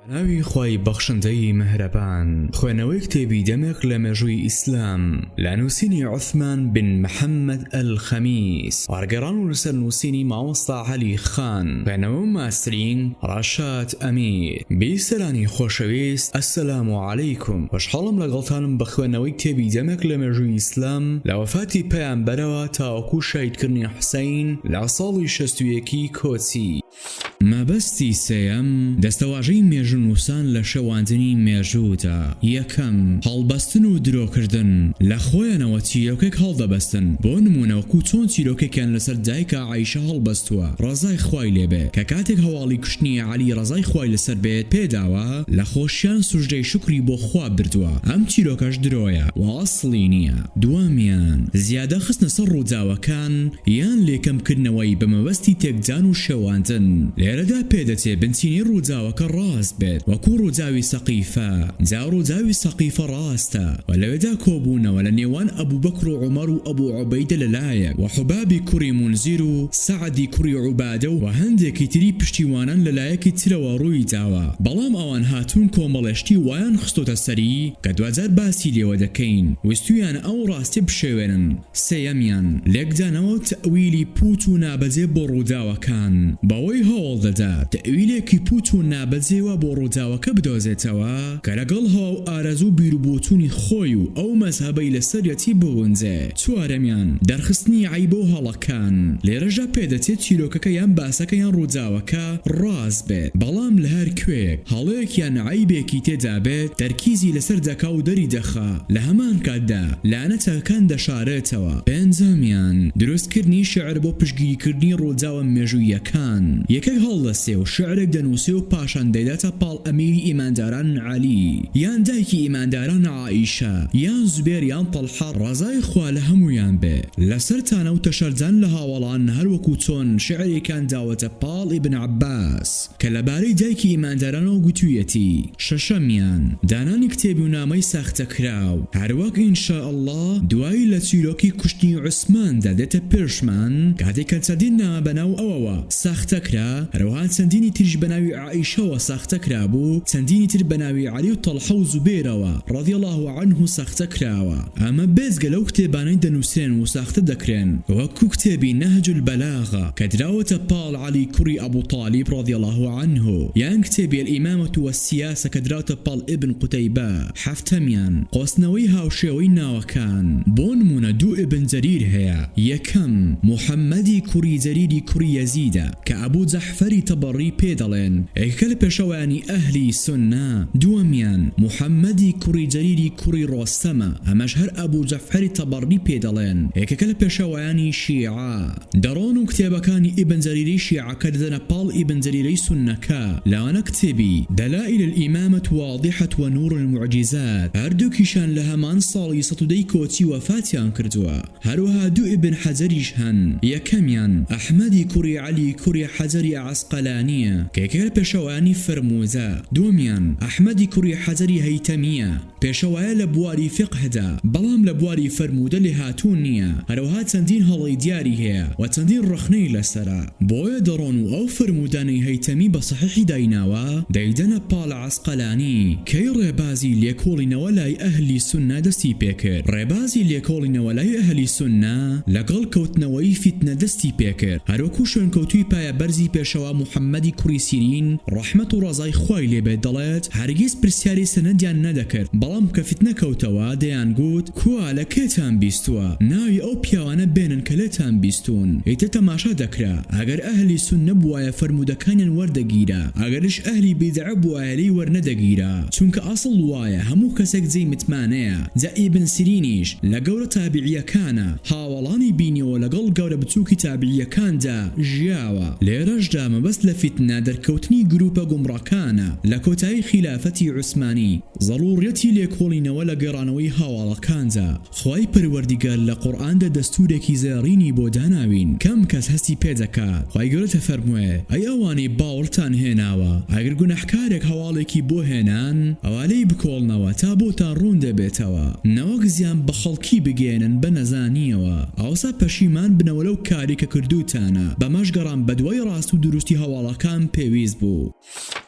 ناوی خوای بەخشندەی مەهرەبان خوێنەوەی کتێبی دەمێک لە مێژووی ئیسلام لە نووسینی عوثمان بن محەممەد ئەلخەمیس وارگەڕان و لەسەر نووسینی مامۆستا عەلی خان خوێنەوە ماسترین ڕاشاد ئەمیر بیسەرانی خۆشەویست ئەسسەلام عەلەیکم خۆشحاڵم لەگەڵتانم بە خوێنەوەی کتێبی دەمێک لە مێژووی ئیسلام لە وەفاتی پەیامبەرەوە تاوەکو شایدکردنی حوسەین لە ساڵی 61 کۆچی مەبەستی سێەم دەستەواژەی مێژونووسان لە شەواندنی مێژوودا یەکەم هەڵبەستن و درۆکردن لە خۆیانەوە چیرۆکێک هەڵدەبەستن بۆ نمونەوەکو چۆن چیرۆکێکیان لەسەر دایکە عایشە هەڵبەستووە ڕەزای خوای لێبێ کە کاتێک هەواڵی کوشتنی عەلی ڕەزای خوای لەسەر بێت پێداوە لە خۆشیان سوژدەی شکری بۆ خوا بردووە ئەم چیرۆکەش درۆیە و ئەسڵی نییە دووەمیان زیادە خستنە سەر ڕووداوەکان یان لێکەمکردنەوەی بە مەبەستی تێکدان و شێواندن لێرەدا پێدەچێ بنچینی ڕووداوەکە ڕاست بێت وەکو ڕووداوی سەقیفە جا ڕووداوی سەقیفە ڕاستە و لەوێدا کۆبوونەوە لە نێوان ئەبوبەکر و عومەر و ئەبوو عوبەیدە لەلایەک و حوبابی کوڕی مونزیر و سەعدی کوڕی عوبادە و هەندێکی تری پشتیوانان لەلایەکی ترەوە ڕووی داوە بەڵام ئەوان هاتوون کۆمەڵێشتی وایان خستۆتە سەری کە دوجار باسی لێوە دەکەین ویستویان ئەو ڕاستی بشێوێنن سێیەمیان لێکدانەوە تەئویلی پووت و نابەجێ بۆ ڕووداوەکان بەوەی هەوڵ دەدات تەئویلێکی پووت و نابەجێوە بۆ ڕووداوەکە بدۆزێتەوە کە لەگەڵ هەوا و ئارەزوو بیرروبوتونی خۆی و ئەو مەزهەبەی لەسەرەتی بگونجێ چوارەمیان دەرخستنی عیبە و هەڵەکان لێرەژە پێدەچێت چیرۆکەکە یان باسەکە یان ڕووداوەکە ڕاست بێت بەڵام لە هەر کوێک هەڵەیەکیان عیبێکی تێدا بێت تەرکیزی لەسەر دەکا و دەری دەخا لە هەمان کاتدا لانەتەکان دەشارێتەوە پێنجەمیان دروستکردنی شعر بۆ پشتگیریکردنی ڕووداوە مێژوویەکان یەکێک هەڵدەسێ و شعرێک دەنووسێ و پاشان دەیداتە پاڵ ئەمیری ئیمانداران عەلی یان دایکی ئیمانداران عائیشە یان زوبێر یان تەڵحە ڕەزای خوا لە هەمویان بێ لەسەرتانە و تەشەرجان لە هاوڵان هەروەکو چۆن شعرێکان داوەتە پاڵ ئیبن عەباس کە لەبارەی دایکی ئیماندارانەوە گوتوویەتی شەشەمیان دانانی کتێبی و نامەی ساختەکراو هەروەک ئینشاءالله دوایی لە چیرۆکی کوشتنی عوسماندا دێتە پێشمان کاتێک کە چەندین نامە بەناو ئەوەوە ساختەکرا هەروەها چەندینی تریش بەناوی عائیشەوە ساختەکرا بوو چەندینی تر بەناوی عەلی و تەڵحە و زوبێرەوە ڕەضی الله عنه ساختەکراوە ئەمە بێزگە لەو کتێبانەی دەنووسێن و ساختە دەکرێن وەکو کتێبی نەهج البەلاغە کە دراوەتە پاڵ عەلی کوڕی ئەبوو طالیب ڕەضی الله عنه یان کتێبی الئیمامەة والسیاسە کە دراوەتە پاڵ ئیبن قوتەیبە حەفتەمیان قۆسنەوەی هاوشێوەی ناوەکان بۆ نمونە دوو ئیبن جەریر هەیە یەکەم محەممەدی کوڕی جەریری کوڕی یەزیدە کە ئەبوو جەحفەری تەبەڕی پێدەڵێن یەکێکە لە پێشەوایانی ئەهلی سونە دووەمیان محەممەدی کوڕی جەریری کوڕی ڕۆستەمە ئەمەش هەر ئەبوو جەحفەری تەبەڕی پێدەڵێن یەکێکە لە پێشەوایانی شیعە دەڕۆن و کتێبەکانی ئیبن جەریری شیعەکە دەدەنە پاڵ ئیبن جەریرەی سونەکە لەوانە کتێبی دەلائل الئیمامەة واضحة ونور المعجزات هەردووکیشان لە هەمان ساڵی 110 کۆچی وەفاتیان کردووە هەروەها دوو ئیبن حەجەریش هەن یەکەمیان ئەحمەدی کوڕی عەلی کوڕی حەجەری عەسقەلانیە کە یەکێکە لە پێشەوایانی فرموزە دووەمیان ئەحمەدی کوڕی حەجەری هەیتەمیە پێشەوایە لە بواری فقهدا بەڵام لە بواری فرمودە لێ هاتوون نییە هەروەها چەندین هەڵی دیاری هەیە و چەندین ڕەخنەی لەسەرە بۆیە دەڕۆن و ئەو فرمودانەی هەیتەمی بە سەحیحی دایناوە دەیدەنە پاڵ عەسقەلانی کەی ڕێبازی لێکۆڵینەوە لای ئەهلی سونە دەستی پێکرد ڕێبازی لێکۆڵینەوە لای ئەهلی سونە لەگەڵ کەوتنەوەی فیتنە دەستی پێکرد هەروەکو شوێنکەوتووی پایە بەرزی پێشەوا محەممەدی کوڕی سیرین ڕەحمەت و ڕەزای خوای لێبێت دەڵێت هەرگیز پرسیاری سەنەدیان نەدەکرد بەڵام کە فیتنە کەوتەوە دەیان گوت کوا لە کێتان بیستووە ناوی ئەو پیاوانە بێنن کە لێتان بیستون ئیتر تەماشا دەکرا ئەگەر ئەهلی سونە بووایە فرمودەکانیان وەردەگیرە ئەگەرش ئەهلی بیدعە بووایە لێی وەرنەدەگیرە چونکە ئەسڵ وایە هەموو کەسێک جێی متمانەیە جا ئیبن سیرینیش لە گەورە تابعیەکانە هاوڵانی بینیەوە لەگەڵ گەورە بچووکی تابعیەکاندا ژیاوە لێرەشدا مەبەست لە فیتنە دەرکەوتنی گروپە گومڕەکانە لە کۆتایی خلافەتی عوسمانی ضرورەتی لێکۆڵینەوە لە گەڕانەوەی هاوڵەکاندا خوای پەروەردیگار لە قورئاندا دەستورێکی زێڕینی بۆ داناوین کەم کەس هەستی پێدەکات خوای گەورە دەفەرموێ ئەی ئەوانەی باوەڕتان هێناوە ئەگەر گونەحکارێک هەواڵێکی بۆ هێنان ئەوانەی بکۆڵنەوە تا بۆتان ڕوون دەبێتەوە نەوەک زیان بە خەڵکی بگێنن بە نەزانیەوە ئەوسا پەشیمان بنەوە لەو کاری کە کردوتانە بەمەش گەڕان بە دوای ڕاست و دروستی هەواڵەکان پێویست بوو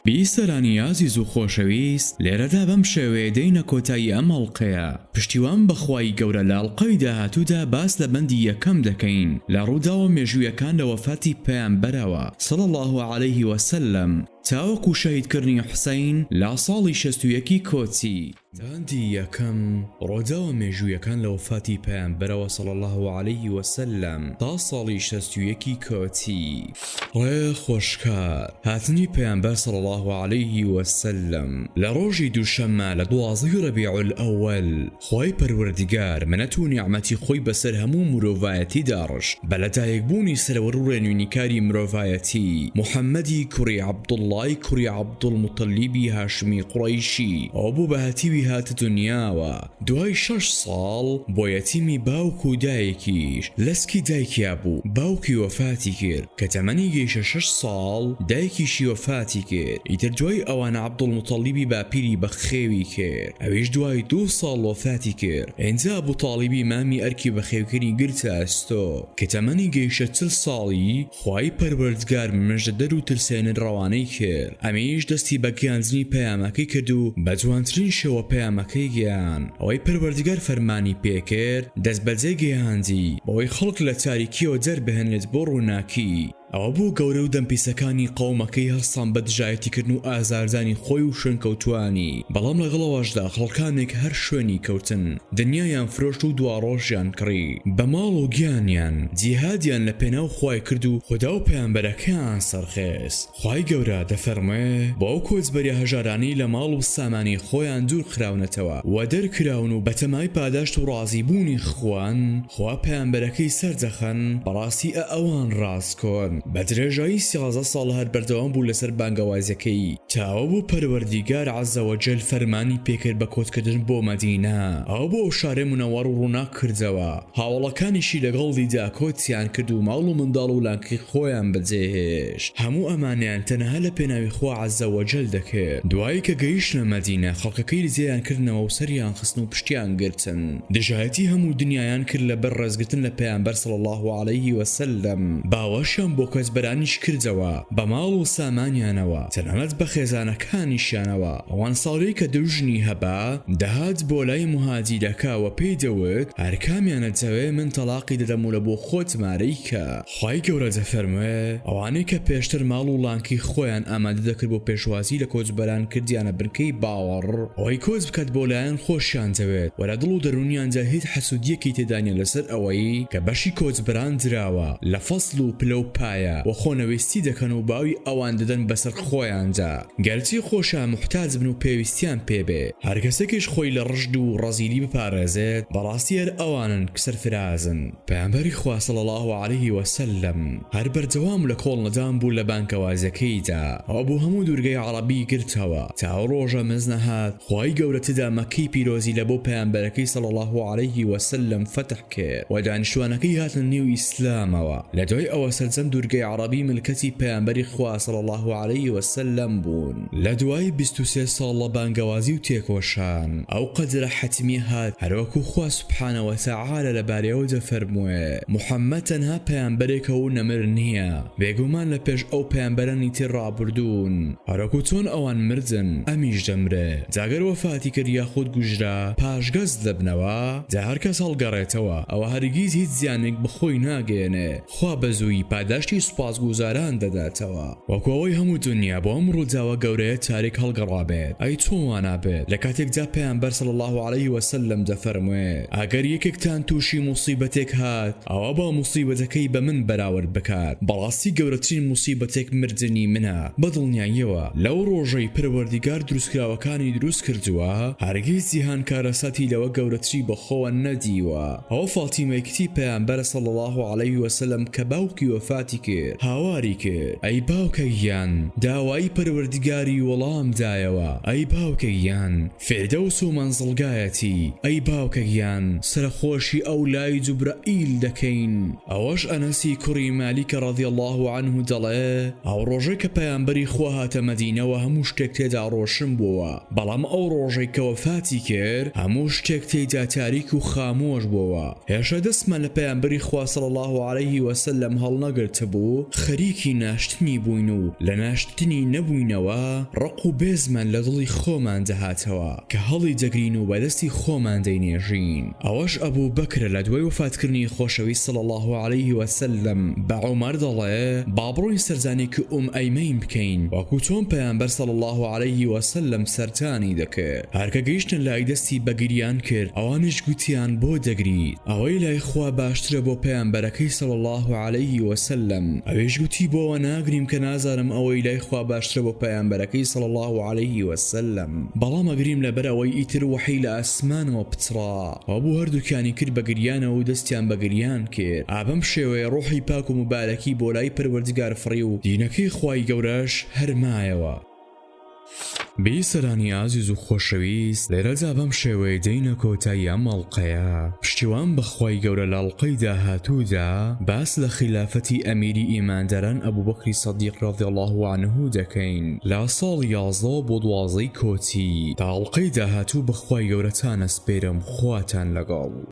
بیسەرانی عزیز و خۆشەویست لێرەدا بەم شێوەیە دێینە کۆتایی ئەم هەڵقەیە پشتیوان بەخوای گەورە لە هەڵقەی داهاتوودا باس لە بەندی یەکەم دەکەین لە ڕووداوە مێژوویەکان لە وەفاتی پەیامبەرەوە صلی الله عليه وسلم تاوەکو شەهیدکردنی حوسەین لە ساڵی 61 کۆچی بەندی یەکەم ڕووداوە مێژوویەکان لە وەفاتی پەیامبەرەوە صلی الله عليه وسلم تا ساڵی 61 کۆچی ڕێ خۆشکار هاتنی پەیامبەر صلی الله عليه وسلم لە ڕۆژی دووشەممە لە 12 ڕەبیع الأول خوای پەروەردگار منەت و نیعمەتی خۆی بەسەر هەموو مرۆڤایەتی داڕشت بە لەدایکبوونی سەرەوەر و ڕێنوینیکاری مرۆڤایەتی محەممەدی کوڕی عەبدوڵڵای کوڕی عەبدوڵموتەلیبی هاشمی قوڕەیشی ئەو بوو بە هەتیوی هاتە دنیاوە دوای 6 ساڵ بۆ یەتیمی باوک و دایکیش لەسکی دایکیا بوو باوکی وەفاتی کرد کە تەمەنی گەیشە 6 ساڵ دایکیشی وەفاتی کرد ئیتر دوای ئەوانە عەبدوڵموتەلیبی باپیری بە خێوی کرد ئەویش دوای 2 ساڵ وەفاتی کرد ئینجا ئەبوو تاڵیبی مامی ئەرکی بە خێوکردنی گرتە ئەستۆ کە تەمەنی گەیشە 40 ساڵی خوای پەروەردگار مژدەدەر و ترسێنن ڕەوانەی کرد ئەمیش دەستی بە گیانجنی پەیامەکەی کرد و بە جوانترین شێوە پەیامەکەی گیان ئەوەی پەروەردگار فەرمانی پێکرد دەست بەجێ گەیاندی بەوەی خەڵک لە تاریکیەوە دەربهێنێت بۆ ڕووناکی ئەوە بوو گەورە و دەمپیسەکانی قەومەکەی هەرسان بە دژایەتیکردن و ئازاردانی خۆی و شوێنکەوتوانی بەڵام لەگەڵەوەشدا خەڵکانێک هەر شوێنی کەوتن دنیایان فرۆشت و دواڕۆژیان کڕی بە ماڵ و گیانیان جیهادیان لە پێناو خوای کرد و خوددا و پەیامبەرەکەیان سەرخێست خوای گەورە دەفەرمێ بۆ ئەو کۆچبەری هەژارانی لە ماڵ و سامانی خۆیان دوور خراونەتەوە و دەرکراون و بەتەمای پاداشت و ڕازیبوونی خوان خوا پەیامبەرەکەی سەردەخەن بەڕاستی ئەوان ڕاستکۆن بە درێژایی 13 ساڵ هەر بەردەوام بوو لەسەر بانگەوازیەکەی تاوە بوو پەروەردیگار عەزەوەجەل فەرمانی پێکرد بە کۆچکردن بۆ مەدینە ئەو بۆ ئەو شارێ مونەوەڕ و ڕووناک کردەوە هاوڵەکانیشی لەگەڵ دیدا کۆچیان کرد و ماڵ و منداڵ و لانکی خۆیان بەجێهێشت هەموو ئەمانیان تەنها لە پێناوی خوا عەزەوەجەل دەکرد دوایی کە گەیشتنە مەدینە خەڵکەکەی لزیان کردنەوە و سەریان خستن و پشتیان گرتن دژایەتی هەموو دنیایان کرد لەبەر ڕێزگرتن لە پەیامبەر صلی الله عليه وسلم باوەشیان بۆ کۆچبەرانیش کردەوە بە ماڵ و سامانیانەوە تەنانەت بە خێزانەکانیشیانەوە ئەوان ساڵی کە دژنی هەبا دەهات بۆ لای مهاجیرەکەوە پێی دەوت هەر کامیانە جەوێ من تەلاقی دەدەم و لە بۆ خۆت مارەی کە خوای گەورە دەفەرموێ ئەوانەی کە پێشتر ماڵ و لانکی خۆیان ئامادە دەکرد بۆ پێشوازی لە کۆچبەران کردیانە بنکەی باوەڕ ئەوەی کۆچ بکات بۆ لایەن خۆشیان دەوێت وەرە دڵ و دەرونیانجا هیچ حەسوودیەکی تێدانە لەسەر ئەوەی کە بەشی کۆچبەران دراوە لە فەسڵ و پلە و پایە و خۆنەویستی دەکەن و باوی ئەوان دەدەن بەسەر خۆیاندا گەرچی خۆشیان محتاج بن و پێویستیان پێبێ هەرکەسێکیش خۆی لە ڕژد و ڕەزیلی بپارێزێت بەڕاستی هەر ئەوانن کسەرفرازن پەیامبەری خوا صلی الله عليه وسلم هەر بەردەوام لە کۆڵ نەدان بوو لە بانکەوازەکەیدا ئەو بوو هەموو دوورگەی عەرەبی گرتەوە تا ڕۆژە مزنە هات خوای گەورە تدا مەکەی پیرۆزی لە بۆ پەیامبەرەکەی صلی الله عليه وسلم فتح کرد و دانیشتوانەکەی هاتن نێو ئیسلامەوە لە دوای ئەوە سەرجەم دوورگەی عەرەبی ملکەتی پەیامبەری خوا صلی الله عليه وسلم بوون لە دوای 23 ساڵ لە بانگەوازی و تێکۆشان ئەو قەدرە حەتمی هات هەروەکو خوا سوبحانە وتەعالە لەبارەیەوە دەفەرموێ محەممەد تەنها پەیامبەرێکە و نەمر نییە بێگومان لە پێش ئەو پەیامبەرانی تر ڕابردوون هەروەکو چۆن ئەوان مردن ئەمیش دەمرێ جاگەر وەفاتی کرد یاخود کوژرا پاشگەز دەبنەوە جا هەر کەس هەڵگەڕێتەوە ئەوە هەرگیز هیچ زیانێک بخۆی ناگەێنێ خوا بەزووی پاداشتی سوپاسگوزاران دەداتەوە وەکوەوەی هەموو دنیا بۆ ئەم ڕووداوە گەورەیە تاریک هەڵگەڕابێت ئەی چۆن نابێت لە کاتێکدا پەیامبەر صلی الله عليه وسلم دەفەرموێ ئەگەر یەکێکتان تووشی موسیبەتێک هات ئەوە با موسیبەتەکەی بە من بەراورد بکات بەڕاستی گەورەترین موسیبەتێک مردنی منە بەدڵنیاییەوە لەو ڕۆژەی پەروەردیگار دروستکراوەکانی دروست کردووە هەرگیز جیهان کارەساتی لەوە گەورەتری بەخۆوە نەدیوە ئەوە فاتیمەی کتی پەیامبەر صلی الله عليه وسلم کە باوکی وەفاتی کرد هاواری کرد ئەی باوکەیان داوای پەروەردیگاری وەڵام دایەوە ئەی باوکەیان فێردەوس و مەنزڵگایەتی ئەی باوکەیان سەرخۆشی ئەو لای جوبرائیل دەکەین ئەوەش ئەنەسی کوڕی مالیکە ڕەضی الله عنه دەڵێ ئەو ڕۆژەی کە پەیامبەری خوا هاتە مەدینەوە هەموو شتێک تێدا ڕۆشن بووە بەڵام ئەو ڕۆژەی کە وەفاتی کرد هەموو شتێک تێدا تاریک و خامۆش بووە هێشە دەستمان لە پەیامبەری خوا صلی الله عليه وسلم هەڵنەگرت بوو بوو خەریکی ناشتنی بووین و لە ناشتنی نەبووینەوە ڕق و بێزمان لە دڵی خۆمان دەهاتەوە کە هەڵی دەگرین و بەدەستی خۆمان دەینێژین. ئەوەش ئەبوو بەکرە لە دوای وفاتکردنی خۆشەویست صلی الله عليه وسلم بە عومەر دەڵێ با بڕۆین سەرزانێکی ئەیمەین بکەین وەکو چۆن پەیامبەر صلی الله عليه وسلم سەرتانی دەکرد. هەرکە گەیشتن لای دەستی بەگریان کرد ئەوانش گوتیان بۆ دەگریت ئەوەی لای خوا باشترە بۆ پەیامبەرەکەی صلی الله عليه وسلم. ئەوێش گوتی بۆەوە ناگریم کە نازانم ئەوەی لای خوا باشترە بۆ پەیامبەرەکەی صلی الله عليه وسلم بەڵام ئەگریم لەبەر ئەوەی ئیتر وحی لە ئاسمانەوە پچڕا. ئەوە هەردووکیانی کرد بەگریانەوە و دەستیان بەگریان کرد. ئابەم شێوەیە ڕوحی پاک و مبارەکی بۆ لای پەروەردگار فڕی و دینەکەی خوای گەورەش هەرمایەوە. بیسەرانی ئازیز و خۆشەویست لێرەجا بەم شێوەیە دەینە کۆتایی ئەم ئەڵقەیە. پشتیوان بەخوای گەورە لە ئەڵقەی داهاتوودا باس لە خلافەتی ئەمیری ئیمانداران ئەبوبەکری سەدیق رەضی الله عنه دەکەین لە ساڵ 11 بۆ 12 کۆتی تا ئەڵقەی داهاتوو بەخوای گەورەتان ئەسپێرم خواتان لەگەڵ.